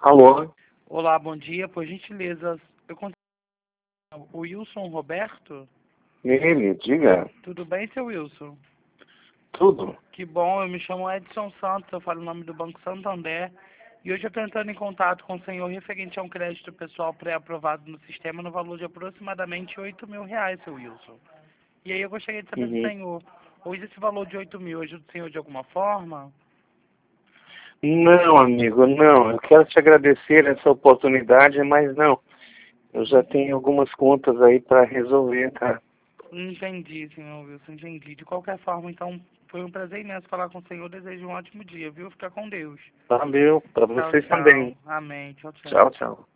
Alô? Olá, bom dia. Por gentileza, eu consigo o Wilson Roberto? Ele, diga. Tudo bem, seu Wilson? Tudo? Que bom, eu me chamo Edson Santos, eu falo o nome do Banco Santander. E hoje eu estou entrando em contato com o senhor referente a um crédito pessoal pré-aprovado no sistema no valor de aproximadamente R$ 8.000, seu Wilson. E aí eu gostaria de saber se o Uhum. senhor usa esse valor de 8.000 ajuda o senhor de alguma forma? Não, amigo, não. Eu quero te agradecer essa oportunidade, mas não. Eu já tenho algumas contas aí para resolver, tá? Entendi, senhor Wilson, entendi. De qualquer forma, então, foi um prazer imenso falar com o senhor. Desejo um ótimo dia, viu? Fica com Deus. Valeu, para Tchau, vocês tchau. também. Amém. Tchau, tchau. Tchau, tchau.